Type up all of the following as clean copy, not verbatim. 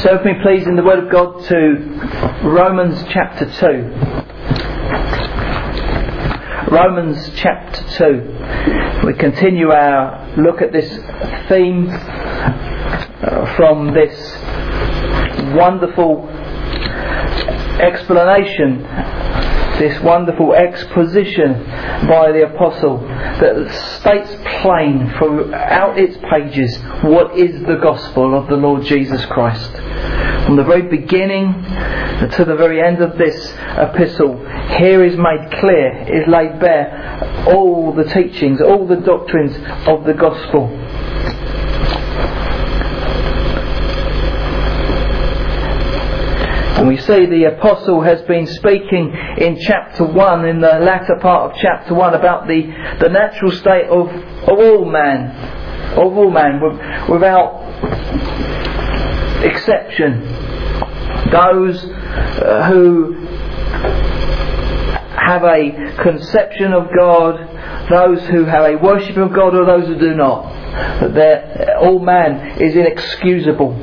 So with me please in the Word of God to Romans chapter 2. Romans chapter 2. We continue our look at this theme from this wonderful explanation, this wonderful exposition by the Apostle that states plain throughout its pages what is the gospel of the Lord Jesus Christ. From the very beginning to the very end of this epistle, here is made clear, is laid bare all the teachings, all the doctrines of the gospel. And we see the Apostle has been speaking in chapter 1, in the latter part of chapter 1, about the natural state of all man, without exception. Those who have a conception of God, those who have a worship of God, or those who do not. That all man is inexcusable.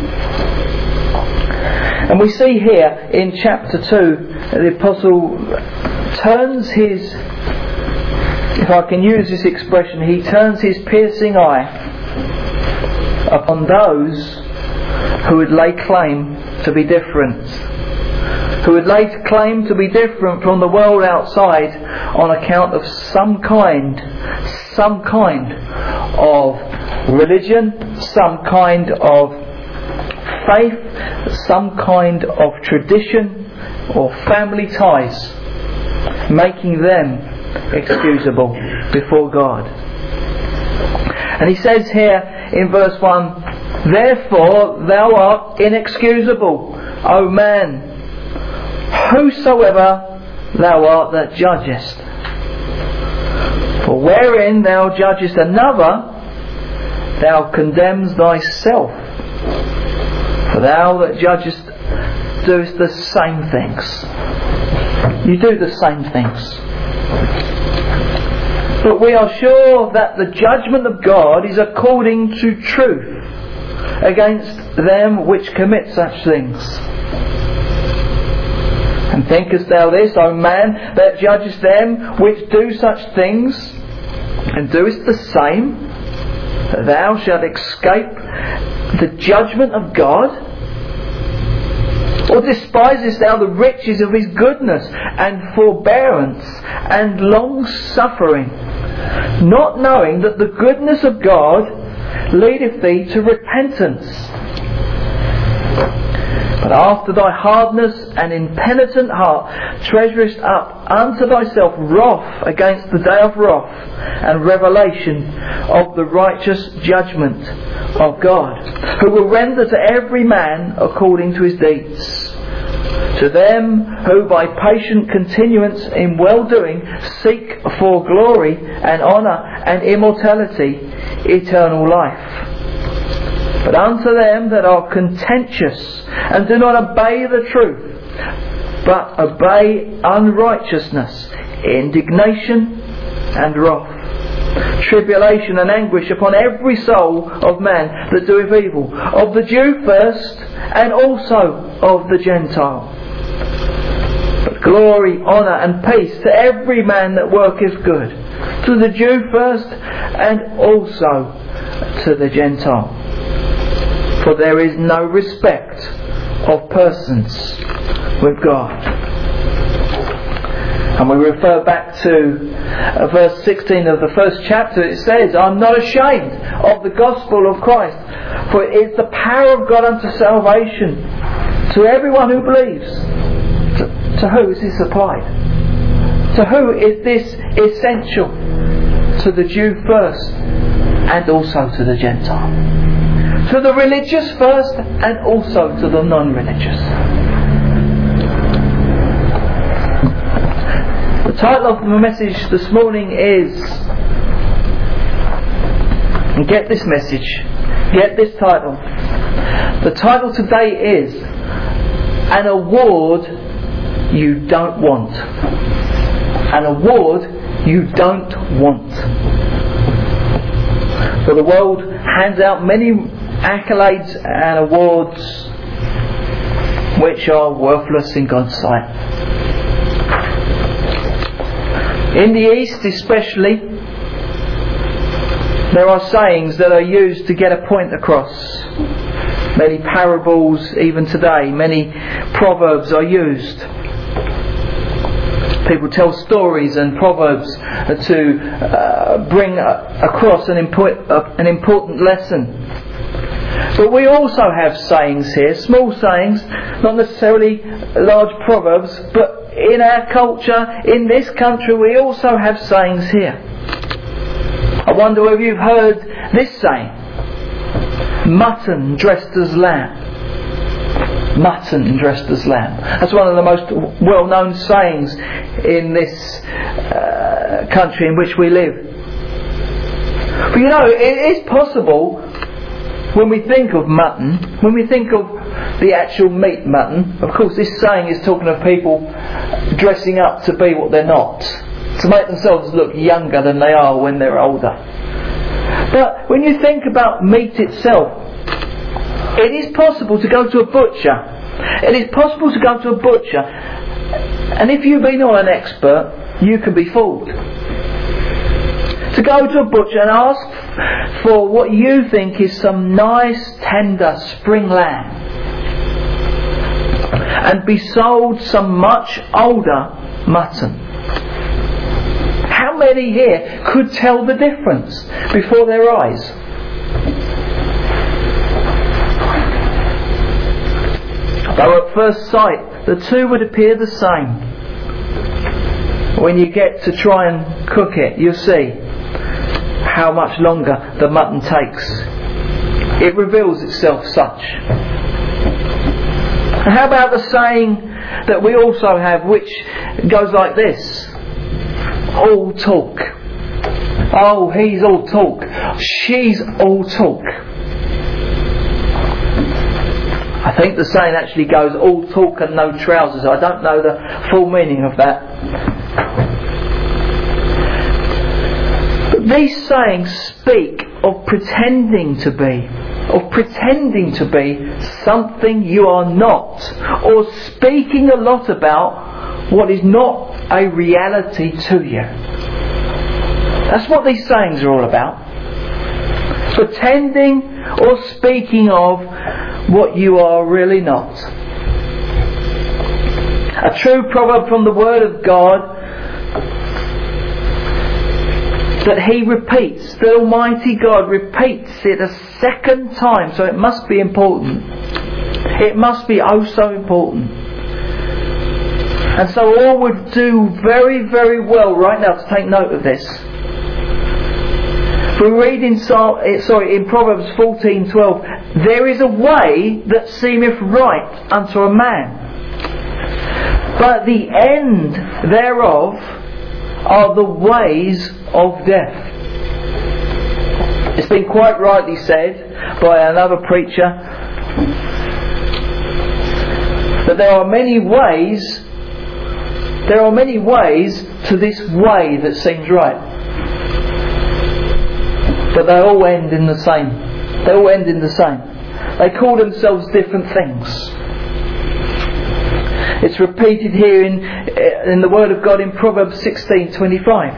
And we see here in chapter 2, the Apostle turns his, if I can use this expression, he turns his piercing eye upon those who would lay claim to be different. Who would lay claim to be different from the world outside on account of some kind of religion, some kind of faith, some kind of tradition or family ties, making them excusable before God. And he says here in verse 1, "Therefore thou art inexcusable, O man, whosoever thou art that judgest. For wherein thou judgest another, thou condemnest thyself. For thou that judgest doest the same things." You do the same things. But we are sure that the judgment of God is according to truth against them which commit such things. And thinkest thou this, O man, that judgest them which do such things, and doest the same, that thou shalt escape the judgment of God? Or despisest thou the riches of his goodness and forbearance and long suffering, not knowing that the goodness of God leadeth thee to repentance? But after thy hardness and impenitent heart treasurest up unto thyself wrath against the day of wrath and revelation of the righteous judgment of God, who will render to every man according to his deeds. To them who by patient continuance in well-doing seek for glory and honour and immortality, eternal life. But unto them that are contentious and do not obey the truth, but obey unrighteousness, indignation and wrath, tribulation and anguish upon every soul of man that doeth evil, of the Jew first, and also of the Gentile. But glory, honour and peace to every man that worketh good, to the Jew first, and also to the Gentile. For there is no respect of persons with God. And we refer back to verse 16 of the first chapter. It says, "I'm not ashamed of the gospel of Christ, for it is the power of God unto salvation to everyone who believes." To who is this applied? To who is this essential? To the Jew first, and also to the Gentile. To the religious first, and also to the non-religious. The title of the message this morning is, and get this message, get this title. The title today is, "An Award You Don't Want." An award you don't want. For the world hands out many accolades and awards which are worthless in God's sight. In the East especially, there are sayings that are used to get a point across. Many parables, even today, many proverbs are used. People tell stories and proverbs to bring across an important lesson. But we also have sayings here, small sayings, not necessarily large proverbs, but in our culture, in this country, we also have sayings here. I wonder whether you've heard this saying: mutton dressed as lamb. Mutton dressed as lamb. That's one of the most well-known sayings in this country in which we live. But you know, it is possible, when we think of mutton, when we think of the actual meat mutton, of course this saying is talking of people dressing up to be what they're not, to make themselves look younger than they are when they're older. But when you think about meat itself, it is possible to go to a butcher. It is possible to go to a butcher, and if you've been not an expert, you can be fooled. To go to a butcher and ask for what you think is some nice, tender spring lamb, and be sold some much older mutton. How many here could tell the difference before their eyes? Though at first sight the two would appear the same, when you get to try and cook it, you'll see how much longer the mutton takes. It reveals itself such. And how about the saying that we also have, which goes like this: all talk. Oh, he's all talk. She's all talk. I think the saying actually goes all talk and no trousers. I don't know the full meaning of that. But these sayings speak of pretending to be something you are not, or speaking a lot about what is not a reality to you. That's what these sayings are all about. Pretending or speaking of what you are really not. A true proverb from the Word of God that He repeats, the Almighty God repeats it a second time, so it must be important. It must be oh so important. And so all would do very, very well right now to take note of this. We read in Proverbs 14:12, there is a way that seemeth right unto a man, but the end thereof are the ways of death. It's been quite rightly said by another preacher that there are many ways to this way that seems right. But they all end in the same. They all end in the same. They call themselves different things. It's repeated here in the Word of God in Proverbs 16:25.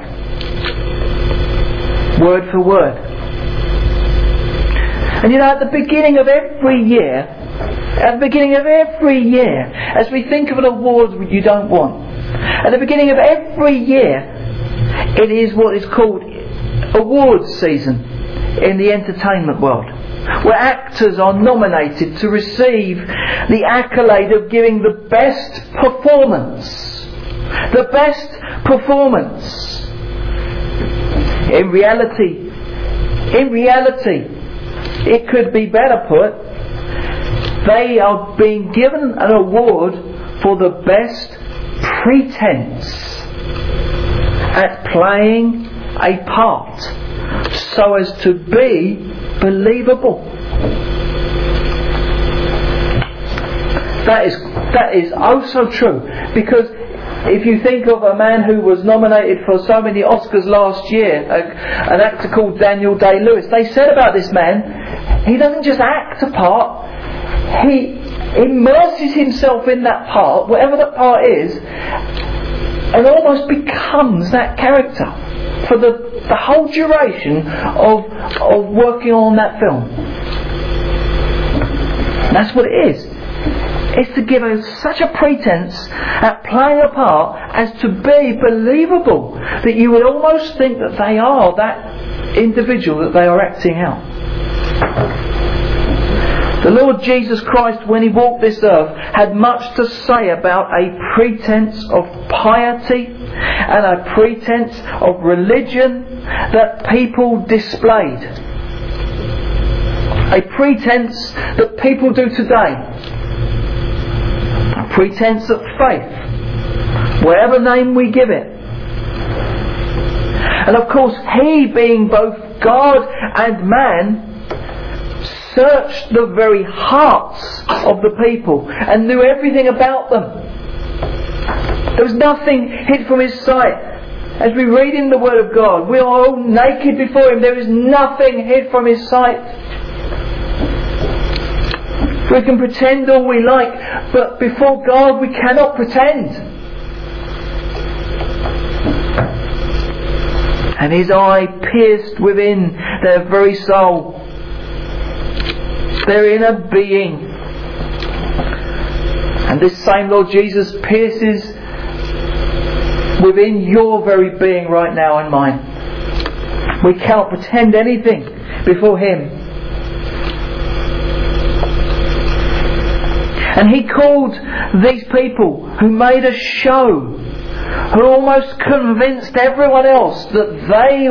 Word for word. And you know, at the beginning of every year, as we think of an award you don't want, at the beginning of every year, it is what is called awards season in the entertainment world, where actors are nominated to receive the accolade of giving the best performance. The best performance. In reality, it could be better put, they are being given an award for the best pretense at playing a part so as to be believable. That is oh so true, because if you think of a man who was nominated for so many Oscars last year, an actor called Daniel Day-Lewis, they said about this man, he doesn't just act a part, he immerses himself in that part, whatever that part is, and almost becomes that character for the whole duration of working on that film. That's what it is. It's to give us such a pretense at playing a part as to be believable that you would almost think that they are that individual that they are acting out. The Lord Jesus Christ, when He walked this earth, had much to say about a pretense of piety and a pretense of religion that people displayed. A pretense that people do today. A pretense of faith, whatever name we give it. And of course, He, being both God and man, searched the very hearts of the people and knew everything about them. There was nothing hid from His sight. As we read in the Word of God, we are all naked before Him. There is nothing hid from His sight. We can pretend all we like, but before God we cannot pretend. And His eye pierced within their very soul, their inner being. And this same Lord Jesus pierces within your very being right now and mine. We cannot pretend anything before Him. And He called these people who made a show, who almost convinced everyone else that they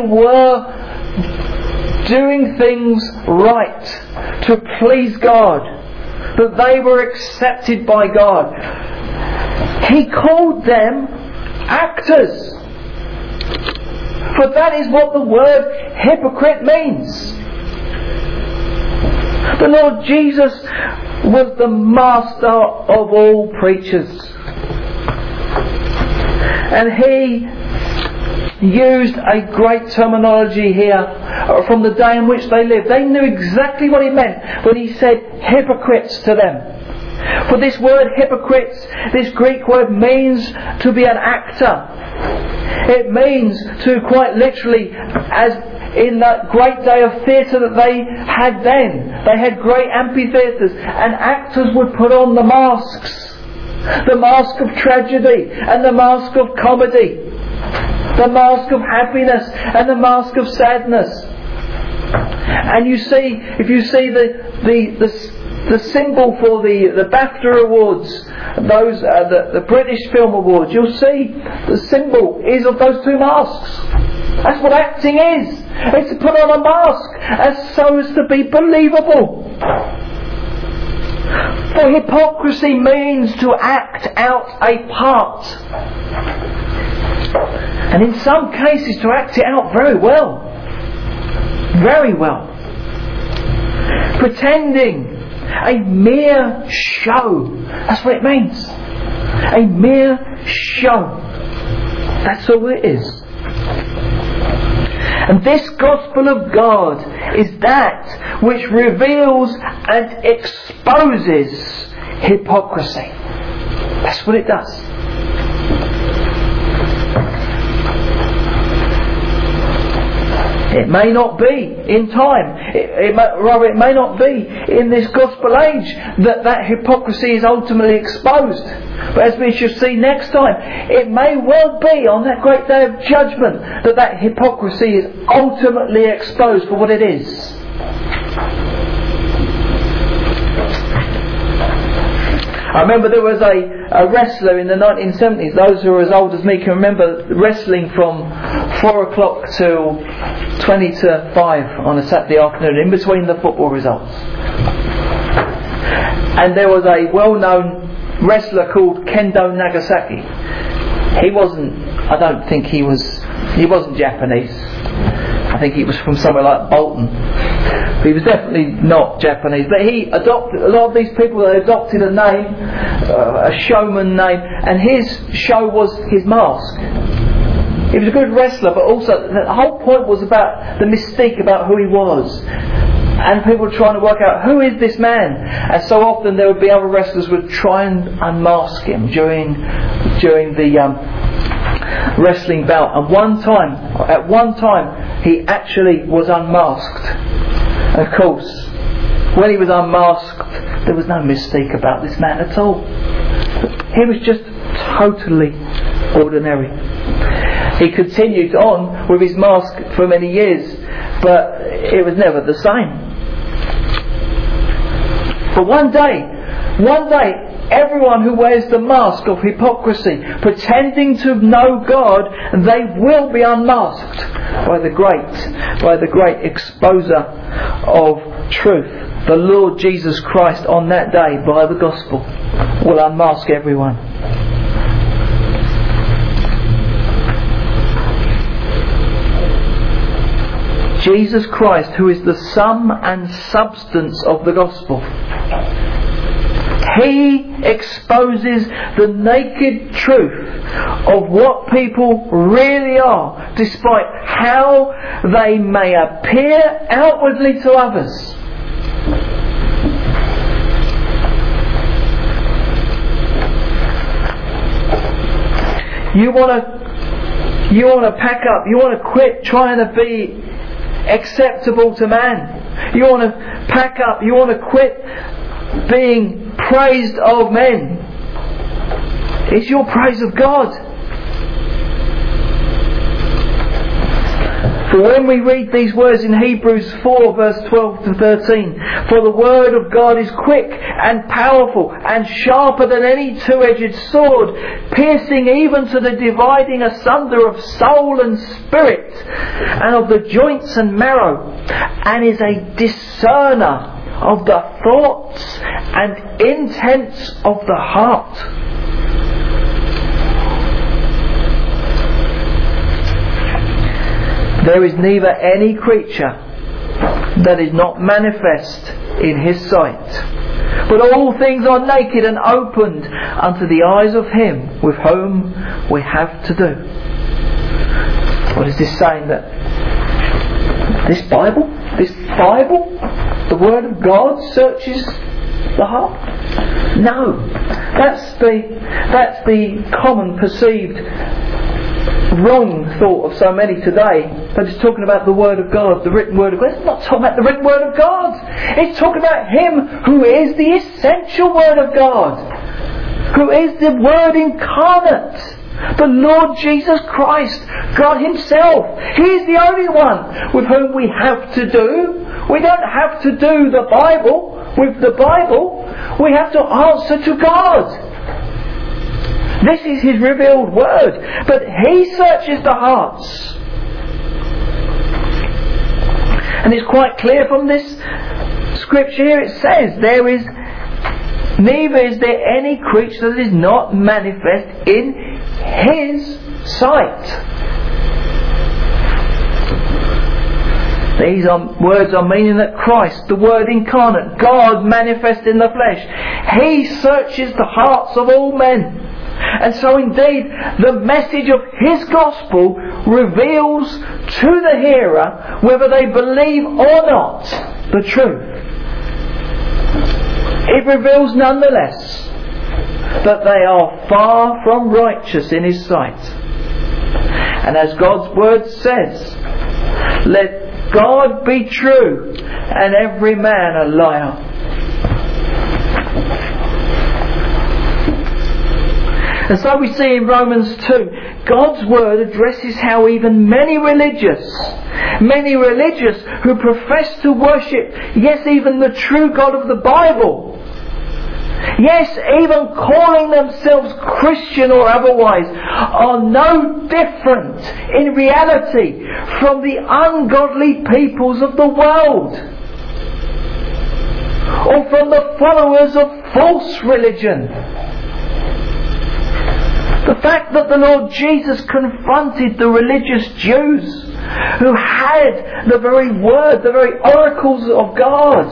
were doing things right to please God, that they were accepted by God. He called them actors. For that is what the word hypocrite means. The Lord Jesus was the master of all preachers. And He used a great terminology here from the day in which they lived. They knew exactly what He meant when He said hypocrites to them. For this word hypocrites, this Greek word, means to be an actor. It means to, quite literally, as in that great day of theatre that they had then, they had great amphitheatres, and actors would put on the masks. The mask of tragedy and the mask of comedy. The mask of happiness and the mask of sadness. And you see, if you see the symbol for the BAFTA awards, those the British Film Awards, you'll see the symbol is of those two masks. That's what acting is. It's to put on a mask so as to be believable. For hypocrisy means to act out a part. And in some cases to act it out very well. Very well. Pretending. A mere show. That's what it means. A mere show. That's all it is. And this gospel of God is that which reveals and exposes hypocrisy. That's what it does. It may not be in time, it may not be in this gospel age that hypocrisy is ultimately exposed. But as we shall see next time, it may well be on that great day of judgment that hypocrisy is ultimately exposed for what it is. I remember there was a wrestler in the 1970s. Those who are as old as me can remember wrestling from 4 o'clock till 20 to 5 on a Saturday afternoon, in between the football results. And there was a well-known wrestler called Kendo Nagasaki. I don't think he wasn't Japanese. I think he was from somewhere like Bolton. But he was definitely not Japanese. But he adopted, a lot of these people, they adopted a name, a showman name, and his show was his mask. He was a good wrestler, but also the whole point was about the mystique about who he was. And people were trying to work out, who is this man? And so often there would be other wrestlers who would try and unmask him during the wrestling bout. And at one time he actually was unmasked. And of course, when he was unmasked, there was no mystique about this man at all. He was just totally ordinary. He continued on with his mask for many years, but it was never the same. But one day, everyone who wears the mask of hypocrisy, pretending to know God, they will be unmasked by the great exposer of truth. The Lord Jesus Christ on that day, by the gospel, will unmask everyone. Jesus Christ, who is the sum and substance of the gospel, He exposes the naked truth of what people really are, despite how they may appear outwardly to others. You want to pack up, you want to quit trying to be acceptable to man. You want to pack up, you want to quit being praised of men. It's your praise of God. For when we read these words in Hebrews 4 verse 12 to 13, for the word of God is quick and powerful and sharper than any two-edged sword, piercing even to the dividing asunder of soul and spirit, and of the joints and marrow, and is a discerner of the thoughts and intents of the heart. There is neither any creature that is not manifest in His sight, but all things are naked and opened unto the eyes of Him with whom we have to do. What is this saying? That this Bible, the Word of God searches the heart? No, that's the common perceived wrong thought of so many today, that it's talking about the Word of God, the written Word of God. It's not talking about the written Word of God. It's talking about Him who is the essential Word of God, who is the Word incarnate, the Lord Jesus Christ, God Himself. He is the only one with whom we have to do. We don't have to do the Bible with the Bible. We have to answer to God. This is His revealed word, but He searches the hearts. And it's quite clear from this scripture here, it says, neither is there any creature that is not manifest in His sight. These words are meaning that Christ, the Word incarnate, God manifest in the flesh, He searches the hearts of all men. And so indeed, the message of His gospel reveals to the hearer, whether they believe or not, the truth. It reveals nonetheless that they are far from righteous in His sight. And as God's word says, let God be true and every man a liar. And so we see in Romans 2, God's word addresses how even many religious who profess to worship, yes, even the true God of the Bible, yes, even calling themselves Christian or otherwise, are no different in reality from the ungodly peoples of the world, or from the followers of false religion. The fact that the Lord Jesus confronted the religious Jews who had the very word, the very oracles of God.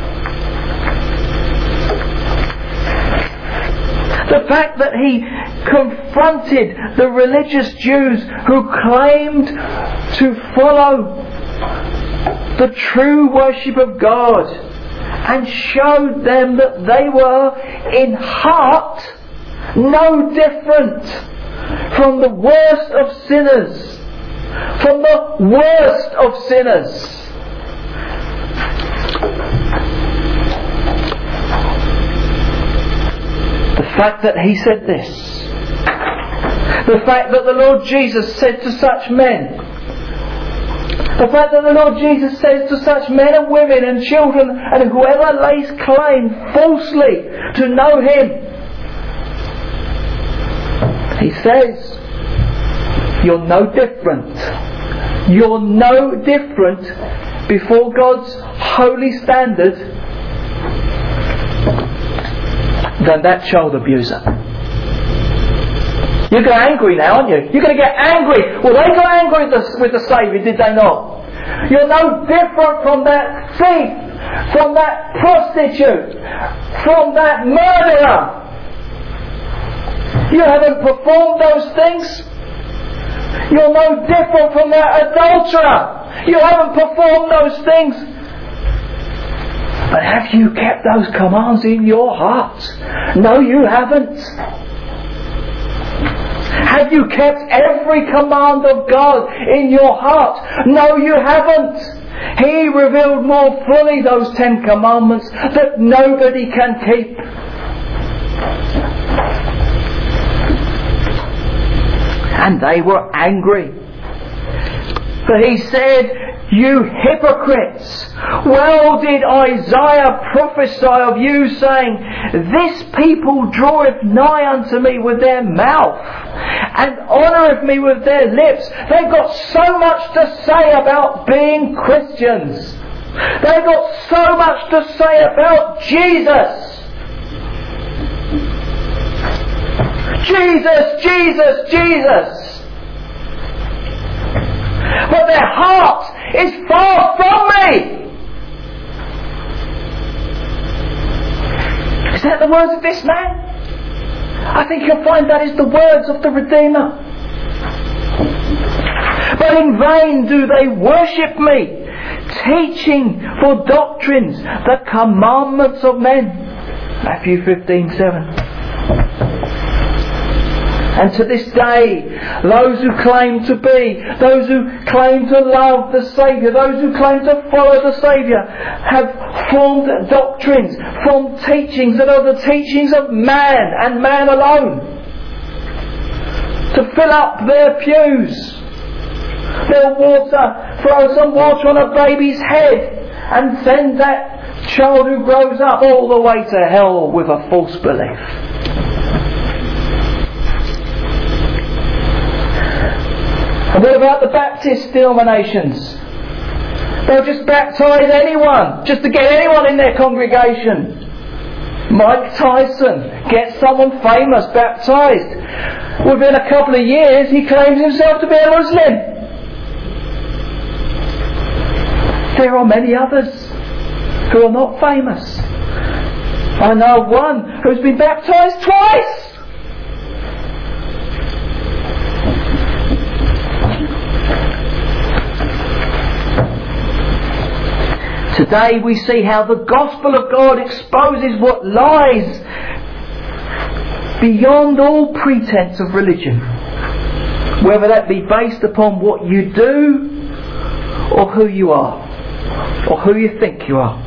The fact that He confronted the religious Jews who claimed to follow the true worship of God, and showed them that they were in heart no different from the worst of sinners. From the worst of sinners. The fact that he said this, the fact that the Lord Jesus said to such men, the fact that the Lord Jesus says to such men and women and children and whoever lays claim falsely to know Him, He says, you're no different. You're no different before God's holy standard than that child abuser. You get angry now, aren't you? You're going to get angry. Well, they got angry with the Saviour, did they not? You're no different from that thief, from that prostitute, from that murderer. You haven't performed those things. You're no different from that adulterer. You haven't performed those things. But have you kept those commands in your heart? No, you haven't. Have you kept every command of God in your heart? No, you haven't. He revealed more fully those 10 commandments that nobody can keep. And they were angry. But he said, you hypocrites, well did Isaiah prophesy of you, saying, this people draweth nigh unto me with their mouth, and honoureth me with their lips. They've got so much to say about being Christians. They've got so much to say about Jesus. Jesus, Jesus, Jesus. But their heart is far from me. Is that the words of this man? I think you'll find that is the words of the Redeemer. But in vain do they worship me, teaching for doctrines the commandments of men. Matthew 15:7. And to this day, those who claim to be, those who claim to love the Saviour, those who claim to follow the Saviour, have formed doctrines, formed teachings that are the teachings of man and man alone. To fill up their pews. They'll throw some water on a baby's head and send that child who grows up all the way to hell with a false belief. And what about the Baptist denominations? They'll just baptise anyone, just to get anyone in their congregation. Mike Tyson gets someone famous baptised. Within a couple of years he claims himself to be a Muslim. There are many others who are not famous. I know one who's been baptised twice. Today we see how the gospel of God exposes what lies beyond all pretense of religion, whether that be based upon what you do or who you are or who you think you are.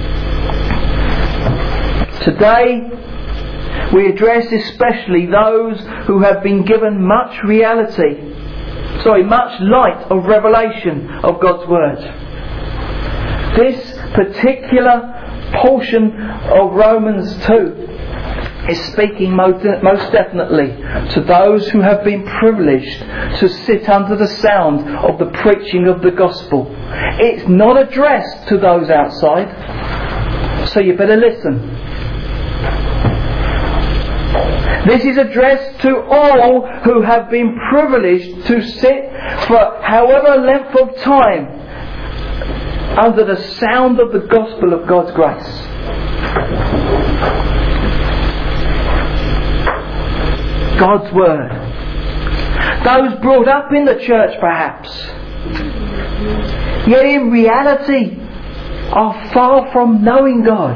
Today we address especially those who have been given much light of revelation of God's Word. This particular portion of Romans 2 is speaking most definitely to those who have been privileged to sit under the sound of the preaching of the gospel. It's not addressed to those outside, so you better listen. This is addressed to all who have been privileged to sit for however length of time under the sound of the gospel of God's grace. God's Word. Those brought up in the church perhaps. yet in reality are far from knowing God.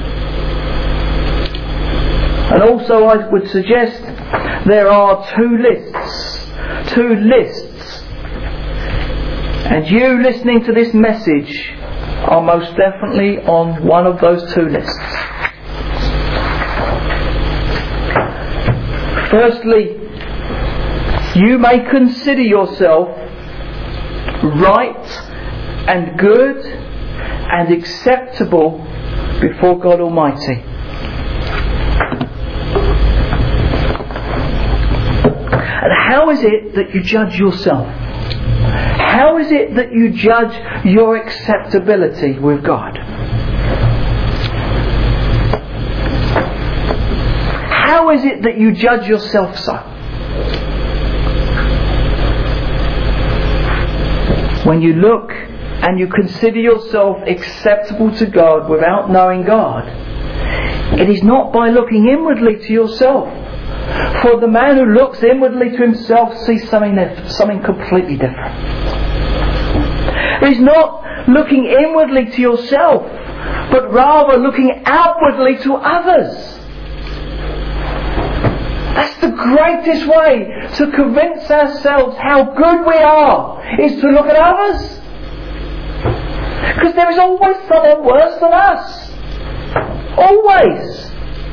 And also I would suggest there are two lists, and you listening to this message are most definitely on one of those two lists. Firstly, you may consider yourself right and good and acceptable before God Almighty. And how is it that you judge yourself? How is it that you judge your acceptability with God? How is it that you judge yourself so? When you look and you consider yourself acceptable to God without knowing God, it is not by looking inwardly to yourself. For the man who looks inwardly to himself sees something completely different. It is not looking inwardly to yourself, but rather looking outwardly to others. That's the greatest way to convince ourselves how good we are, is to look at others. Because there is always someone worse than us. Always.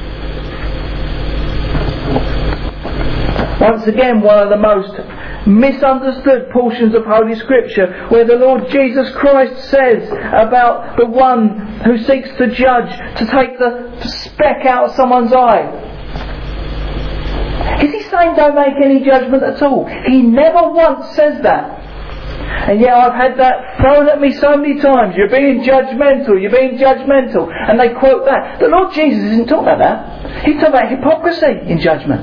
Once again, one of the most misunderstood portions of Holy Scripture, where the Lord Jesus Christ says about the one who seeks to judge, to take the speck out of someone's eye. Is he saying don't make any judgment at all? He never once says that. And yet I've had that thrown at me so many times. You're being judgmental, you're being judgmental. And they quote that. The Lord Jesus isn't talking about that. He's talking about hypocrisy in judgment.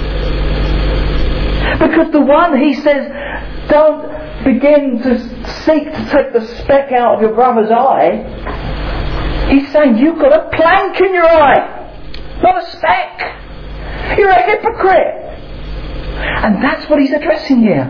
Because the one, he says, don't begin to seek to take the speck out of your brother's eye. He's saying you've got a plank in your eye, not a speck. You're a hypocrite. And that's what he's addressing here.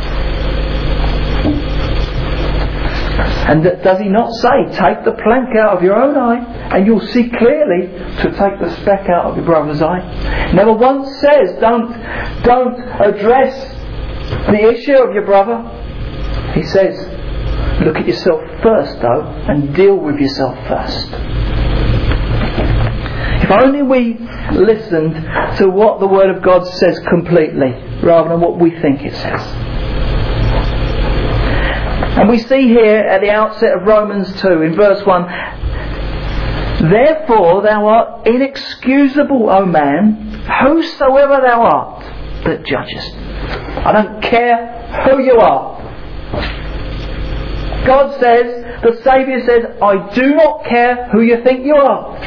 And does he not say, take the plank out of your own eye and you'll see clearly to take the speck out of your brother's eye? Never once says, don't address the issue of your brother. He says, look at yourself first though, and deal with yourself first. If only we listened to what the Word of God says completely, rather than what we think it says. And we see here at the outset of Romans 2 in verse 1, therefore thou art inexcusable, O man, whosoever thou art that judgest. I don't care who you are. God says, the Saviour says, I do not care who you think you are.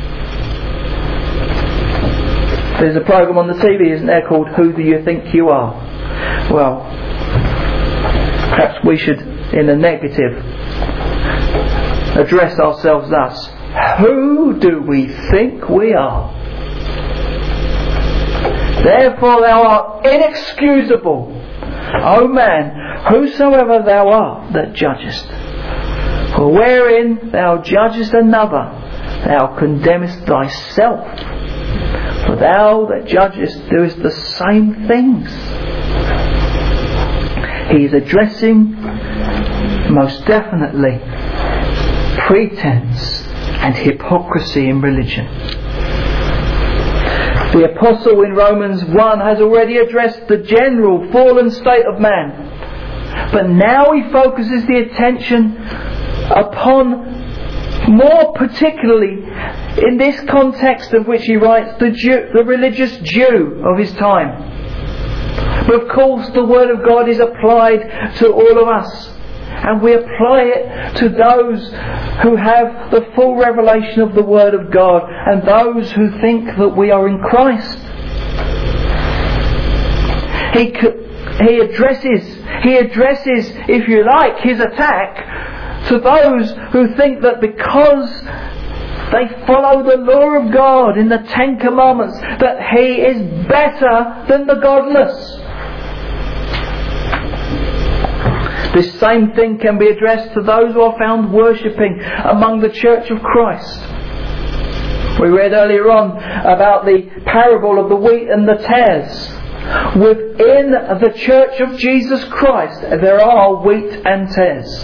There's a programme on the TV, isn't there, called Who Do You Think You Are? Well, perhaps we should, in the negative, address ourselves thus. Who do we think we are? Therefore thou art inexcusable, O man, whosoever thou art that judgest. For wherein thou judgest another, thou condemnest thyself. For thou that judgest doest the same things. He is addressing most definitely pretense and hypocrisy in religion. The apostle in Romans 1 has already addressed the general fallen state of man, but now he focuses the attention upon, more particularly in this context of which he writes, the religious Jew of his time. But of course the Word of God is applied to all of us, and we apply it to those who have the full revelation of the Word of God and those who think that we are in Christ. He addresses, if you like, his attack to those who think that because they follow the law of God in the Ten Commandments, that he is better than the godless. This same thing can be addressed to those who are found worshipping among the Church of Christ. We read earlier on about the parable of the wheat and the tares. Within the Church of Jesus Christ there are wheat and tares.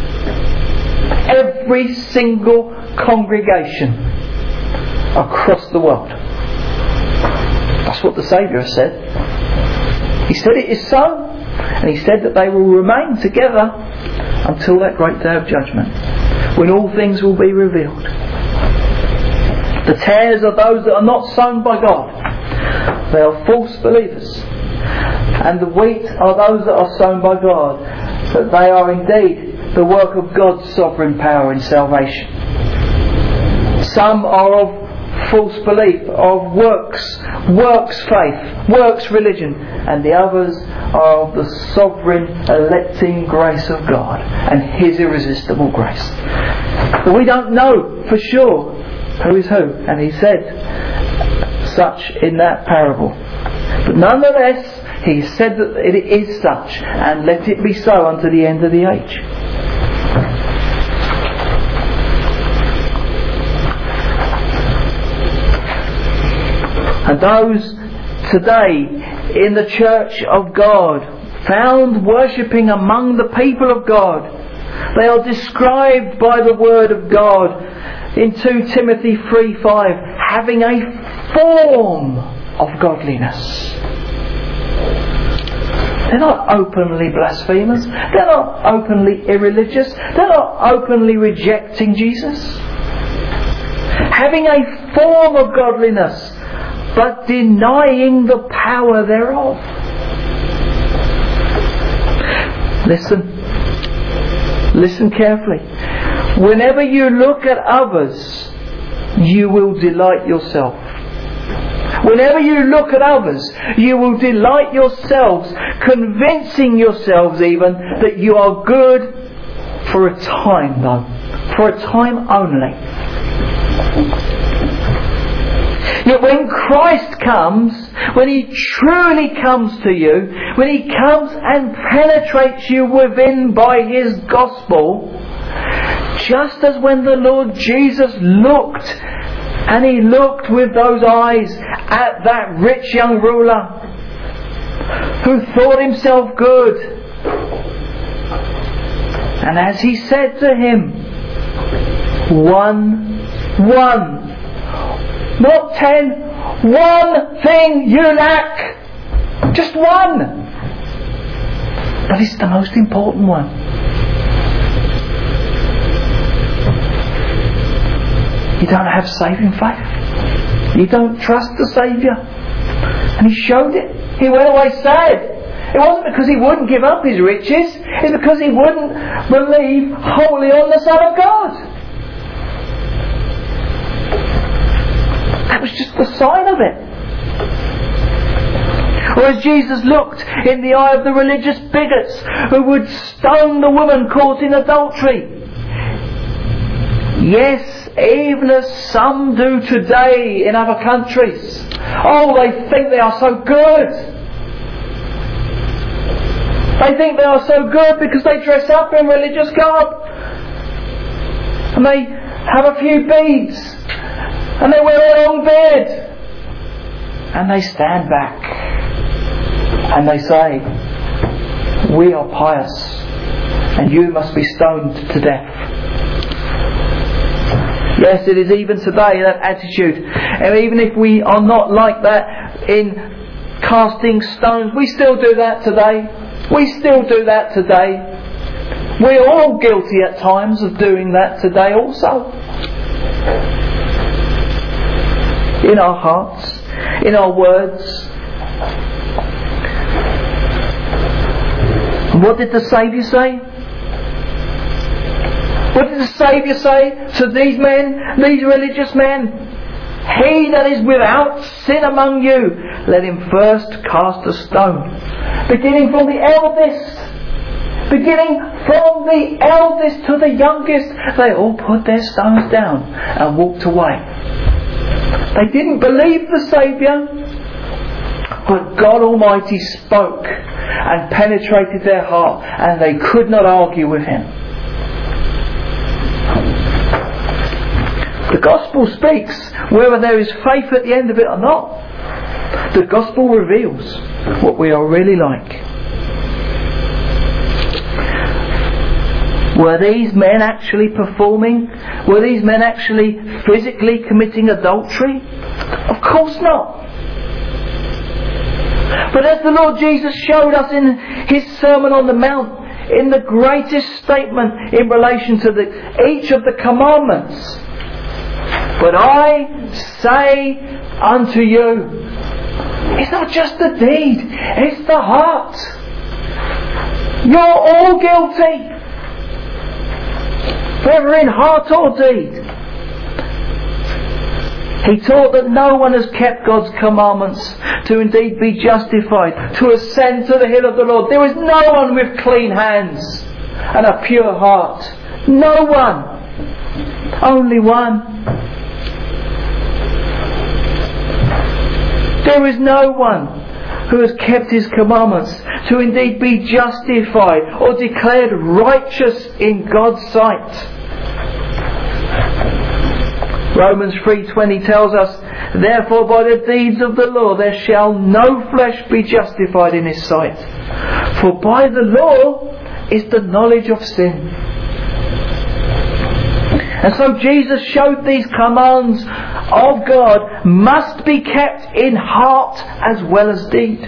Every single congregation across the world. That's what the Saviour said. He said it is so, and He said that they will remain together until that great day of judgment, when all things will be revealed. The tares are those that are not sown by God. They are false believers. And the wheat are those that are sown by God, that they are indeed the work of God's sovereign power in salvation. Some are of false belief, of works faith, works religion, and the others are of the sovereign electing grace of God and His irresistible grace. But we don't know for sure who is who, and He said such in that parable. But nonetheless, He said that it is such, and let it be so unto the end of the age. And those today in the Church of God, found worshipping among the people of God, they are described by the Word of God in 2 Timothy 3:5, having a form of godliness. They're not openly blasphemers. They're not openly irreligious. They're not openly rejecting Jesus. Having a form of godliness, but denying the power thereof. Listen carefully. Whenever you look at others, you will delight yourself. Whenever you look at others, you will delight yourselves, convincing yourselves even that you are good for a time though. For a time only. Yet when Christ comes, when He truly comes to you, when He comes and penetrates you within by His gospel, just as when the Lord Jesus looked, and He looked with those eyes at that rich young ruler who thought himself good, and as He said to him, one, not 10, one thing you lack, just one, but it's the most important one. You don't have saving faith. You don't trust the Saviour. And He showed it. He went away sad. It wasn't because He wouldn't give up His riches. It's because He wouldn't believe wholly on the Son of God. That was just the sign of it. Or as Jesus looked in the eye of the religious bigots who would stone the woman caught in adultery. Yes, even as some do today in other countries. Oh, they think they are so good. They think they are so good because they dress up in religious garb. And they have a few beads. And they wear a long beard. And they stand back. And they say, we are pious. And you must be stoned to death. Yes, it is even today that attitude. And even if we are not like that in casting stones, we still do that today. We still do that today. We're all guilty at times of doing that today also. In our hearts, in our words. And what did the Saviour say? What did the Saviour say to these men, these religious men? He that is without sin among you, let him first cast a stone. Beginning from the eldest to the youngest, they all put their stones down and walked away. They didn't believe the Saviour. But God Almighty spoke and penetrated their heart, and they could not argue with Him. The Gospel speaks whether there is faith at the end of it or not. The Gospel reveals what we are really like. Were these men actually performing? Were these men actually physically committing adultery? Of course not. But as the Lord Jesus showed us in His Sermon on the Mount, in the greatest statement in relation to each of the commandments, but I say unto you, it's not just the deed, it's the heart. You're all guilty, whether in heart or deed. He taught that no one has kept God's commandments to indeed be justified, to ascend to the hill of the Lord. There is no one with clean hands and a pure heart. No one. Only one. There is no one who has kept His commandments to indeed be justified or declared righteous in God's sight. Romans 3:20 tells us, therefore by the deeds of the law there shall no flesh be justified in His sight. For by the law is the knowledge of sin. And so Jesus showed these commands of God must be kept in heart as well as deed.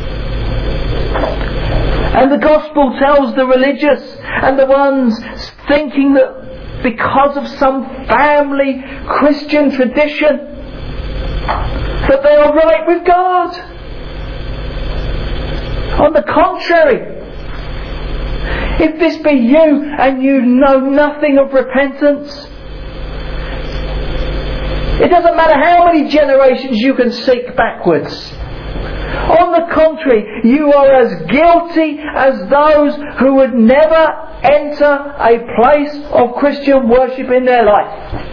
And the Gospel tells the religious and the ones thinking that because of some family Christian tradition that they are right with God. On the contrary, if this be you and you know nothing of repentance, it doesn't matter how many generations you can seek backwards. On the contrary, you are as guilty as those who would never enter a place of Christian worship in their life.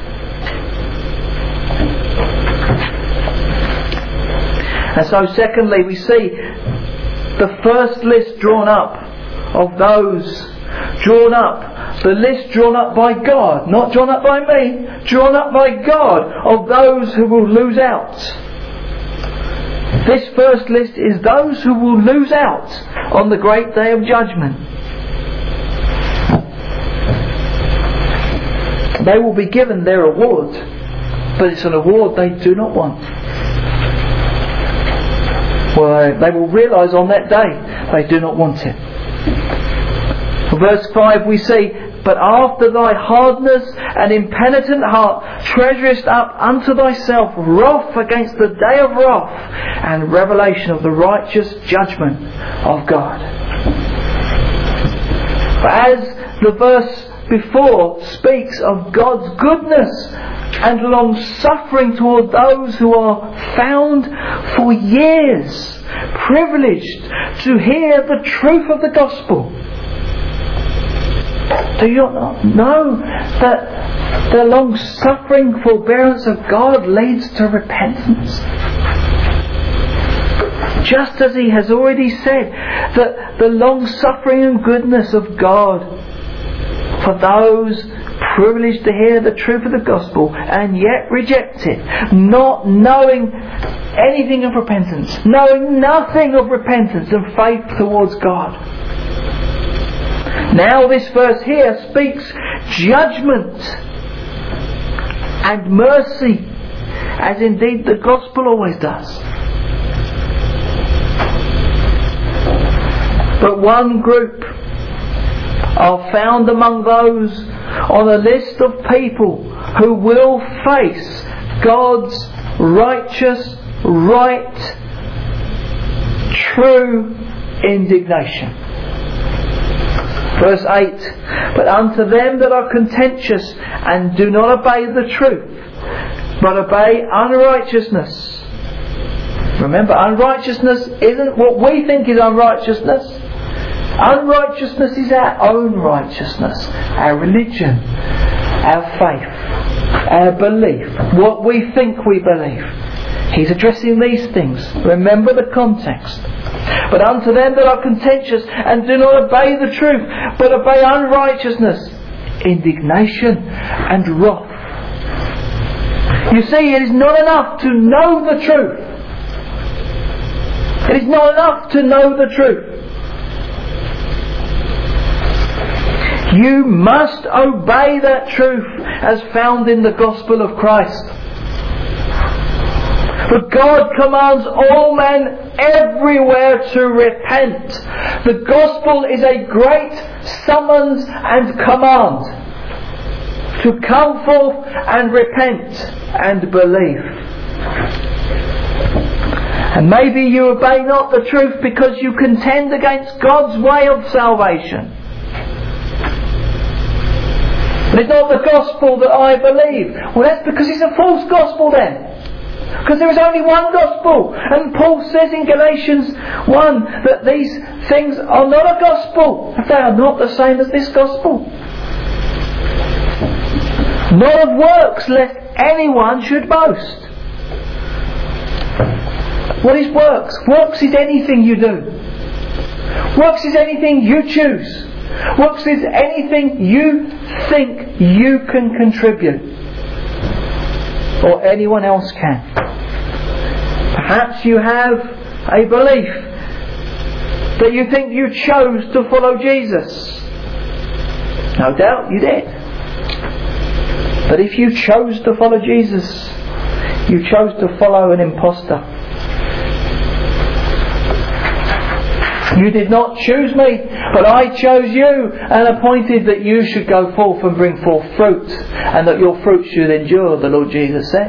And so secondly, we see the first list drawn up of those the list drawn up by God, not drawn up by me, drawn up by God, of those who will lose out. This first list is those who will lose out on the great day of judgment. They will be given their award, but it's an award they do not want. Well, they will realise on that day they do not want it. Verse 5 we see, but after thy hardness and impenitent heart treasurest up unto thyself wrath against the day of wrath and revelation of the righteous judgment of God. As the verse before speaks of God's goodness and long suffering toward those who are found for years privileged to hear the truth of the gospel. Do you not know that the long-suffering forbearance of God leads to repentance? Just as He has already said that the long-suffering and goodness of God for those privileged to hear the truth of the gospel and yet reject it, not knowing anything of repentance, knowing nothing of repentance and faith towards God. Now this verse here speaks judgment and mercy, as indeed the gospel always does. But one group are found among those on a list of people who will face God's righteous, right, true indignation. Verse 8, but unto them that are contentious and do not obey the truth, but obey unrighteousness. Remember, unrighteousness isn't what we think is unrighteousness. Unrighteousness is our own righteousness, our religion, our faith, our belief, what we think we believe. He's addressing these things. Remember the context. But unto them that are contentious and do not obey the truth, but obey unrighteousness, indignation and wrath. You see, it is not enough to know the truth. It is not enough to know the truth. You must obey that truth as found in the gospel of Christ. For God commands all men everywhere to repent. The gospel is a great summons and command to come forth and repent and believe. And maybe you obey not the truth because you contend against God's way of salvation. But it's not the gospel that I believe. Well, that's because it's a false gospel then. Because there is only one gospel. And Paul says in Galatians 1 that these things are not a gospel. They are not the same as this gospel. Not of works, lest anyone should boast. What is works? Works is anything you do. Works is anything you choose. Works is anything you think you can contribute. Or anyone else can. Perhaps you have a belief that you think you chose to follow Jesus. No doubt you did. But if you chose to follow Jesus, you chose to follow an impostor. You did not choose me, but I chose you and appointed that you should go forth and bring forth fruit, and that your fruit should endure, the Lord Jesus said.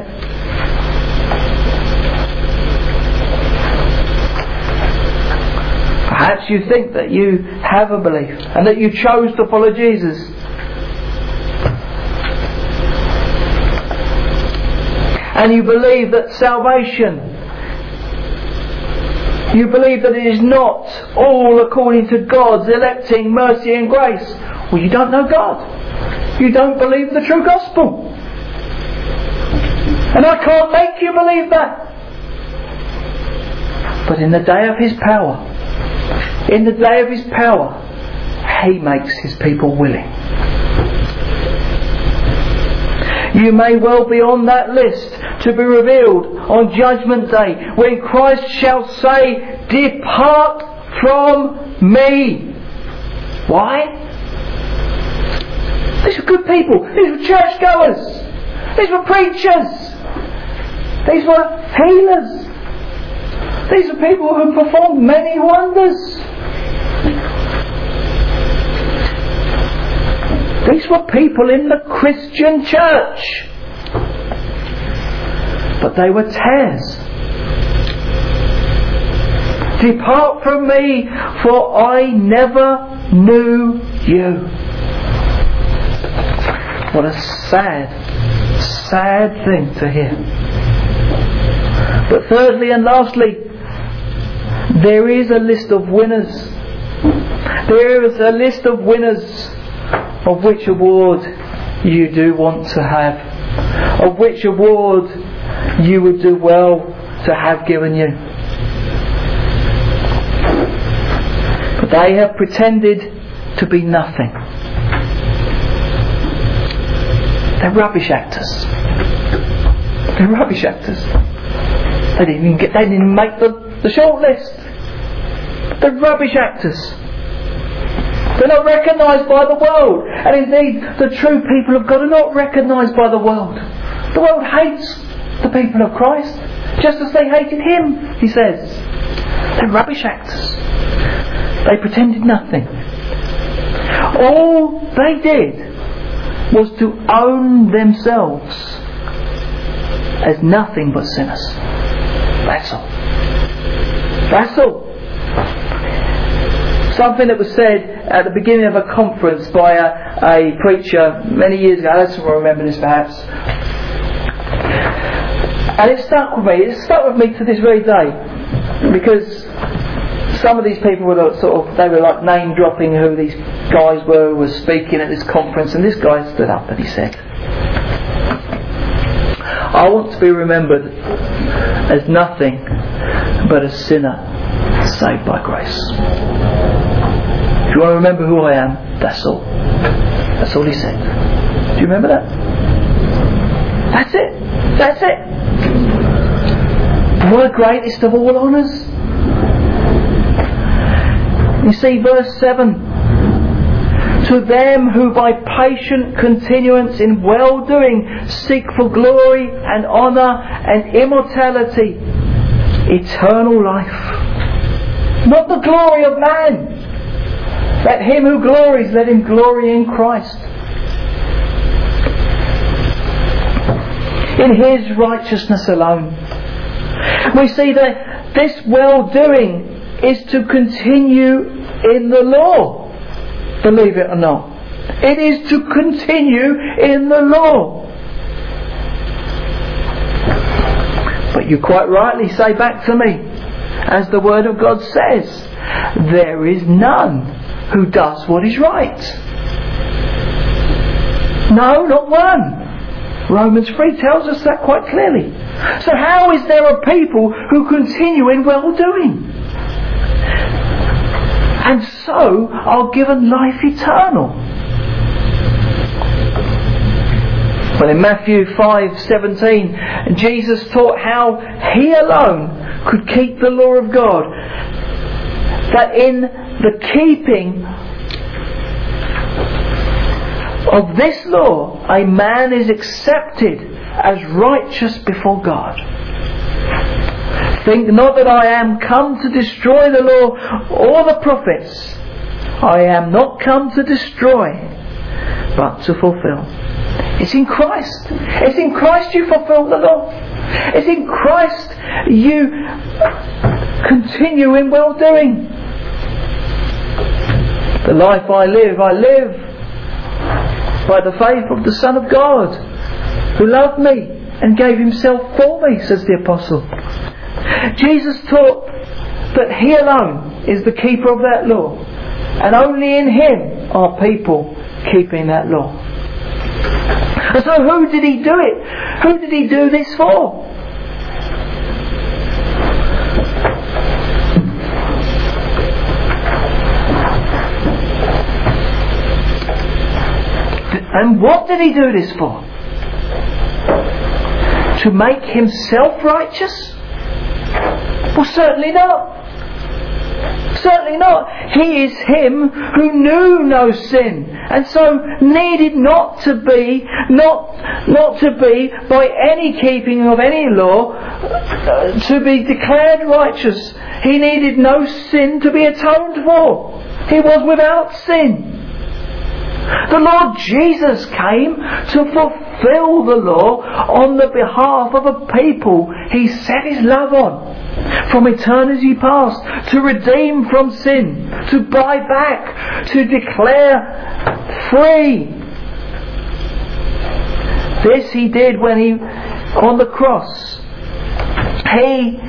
Perhaps you think that you have a belief and that you chose to follow Jesus. And you believe that salvation, you believe that it is not all according to God's electing mercy and grace. Well, you don't know God. You don't believe the true gospel. And I can't make you believe that. But in the day of His power, He makes His people willing. You may well be on that list to be revealed on Judgment Day, when Christ shall say, "Depart from me." Why? These were good people. These were churchgoers. These were preachers. These were healers. These were people who performed many wonders. These were people in the Christian church. But they were tares. "Depart from me, for I never knew you." What a sad, sad thing to hear. But thirdly and lastly, there is a list of winners. There is a list of winners of which award you do want to have. Of which award you would do well to have given you. But they have pretended to be nothing. They're rubbish actors. They're rubbish actors. They didn't even make the short list. They're rubbish actors. They're not recognised by the world. And indeed, the true people of God are not recognised by the world. The world hates the people of Christ, just as they hated Him, he says. They're rubbish actors. They pretended nothing. All they did was to own themselves as nothing but sinners. That's all. That's all. Something that was said at the beginning of a conference by a preacher many years ago. That's will remember this perhaps. And it stuck with me. It stuck with me to this very day, because some of these people were they were like name dropping who these guys were who were speaking at this conference, and this guy stood up and he said, I want to be remembered as nothing but a sinner saved by grace. If you want to remember who I am, that's all. That's all he said. Do you remember that? That's it. That's it. What a greatest of all honours. You see verse 7. To them who by patient continuance in well-doing seek for glory and honour and immortality, eternal life. Not the glory of man. Let him who glories, let him glory in Christ. In His righteousness alone. We see that this well-doing is to continue in the law. Believe it or not. It is to continue in the law. But you quite rightly say back to me, as the Word of God says, there is none who does what is right. No, not one. Romans 3 tells us that quite clearly. So how is there a people who continue in well-doing? And so are given life eternal. Well, in Matthew 5:17, Jesus taught how He alone could keep the law of God. That in the keeping of this law, a man is accepted as righteous before God. Think not that I am come to destroy the law or the prophets. I am not come to destroy, but to fulfill. It's in Christ. It's in Christ you fulfill the law. It's in Christ you continue in well-doing. The life I live by the faith of the Son of God, who loved me and gave Himself for me, says the Apostle. Jesus taught that He alone is the keeper of that law, and only in Him are people keeping that law. And so who did He do it? Who did He do this for? And what did He do this for? To make Himself righteous? Well, certainly not. Certainly not. He is Him who knew no sin, and so needed not to be by any keeping of any law to be declared righteous. He needed no sin to be atoned for. He was without sin. The Lord Jesus came to fulfill the law on the behalf of a people He set His love on from eternity past, to redeem from sin, to buy back, to declare free. This He did when He, on the cross, He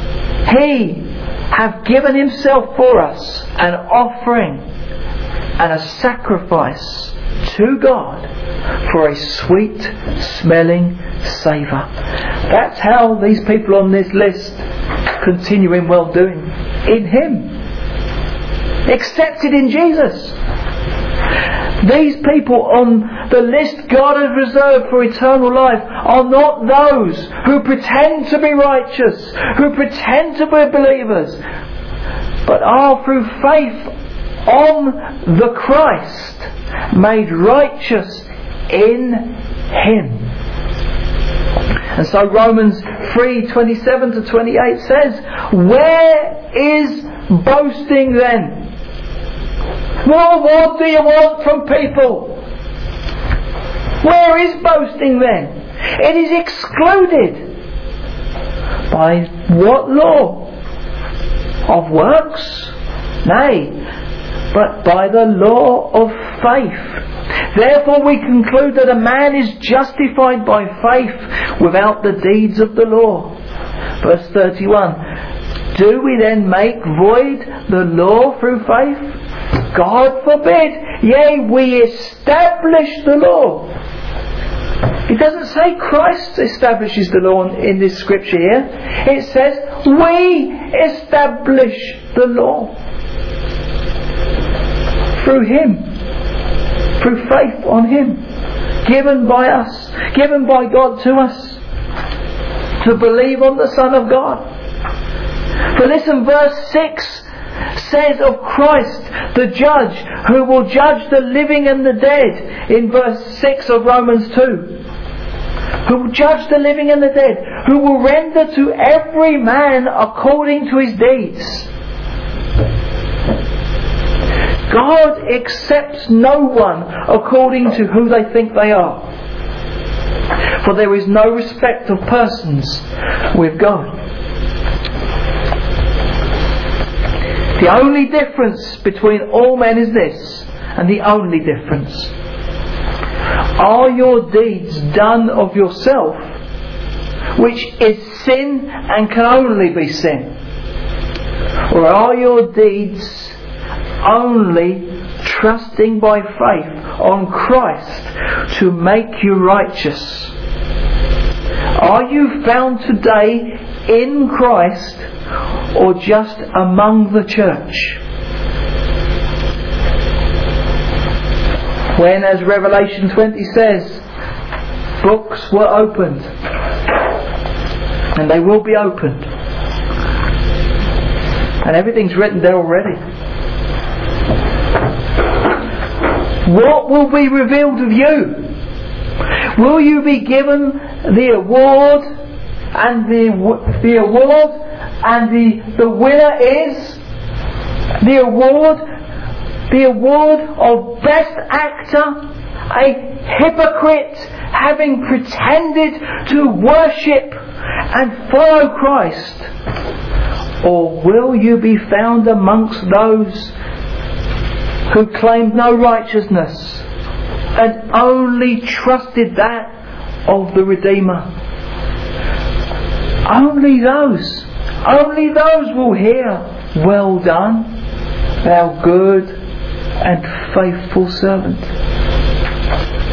have given Himself for us, an offering and a sacrifice to God for a sweet smelling savour. That's how these people on this list continue in well-doing. In Him. Accepted in Jesus. These people on the list God has reserved for eternal life are not those who pretend to be righteous, who pretend to be believers, but are through faith on the Christ made righteous in Him. And so Romans 3:27-28 says, where is boasting then? Well, what do you want from people? Where is boasting then? It is excluded. By what law? Of works? Nay, but by the law of faith. Therefore we conclude that a man is justified by faith without the deeds of the law. Verse 31. Do we then make void the law through faith? God forbid. Yea, we establish the law. It doesn't say Christ establishes the law in this scripture here. It says we establish the law through Him, through faith on Him, given by us, given by God to us, to believe on the Son of God. But listen, verse 6 says of Christ, the judge, who will judge the living and the dead, in verse 6 of Romans 2. Who will judge the living and the dead, who will render to every man according to his deeds. God accepts no one according to who they think they are. For there is no respect of persons with God. The only difference between all men is this, and the only difference. Are your deeds done of yourself, which is sin and can only be sin? Or are your deeds only trusting by faith on Christ to make you righteous? Are you found today in Christ or just among the church? When, as Revelation 20 says, books were opened, and they will be opened, and everything's written there already. What will be revealed of you? Will you be given the award, and the winner is the award of Best Actor, a hypocrite having pretended to worship and follow Christ? Or will you be found amongst those who claimed no righteousness and only trusted that of the Redeemer? Only those will hear, "Well done, thou good and faithful servant."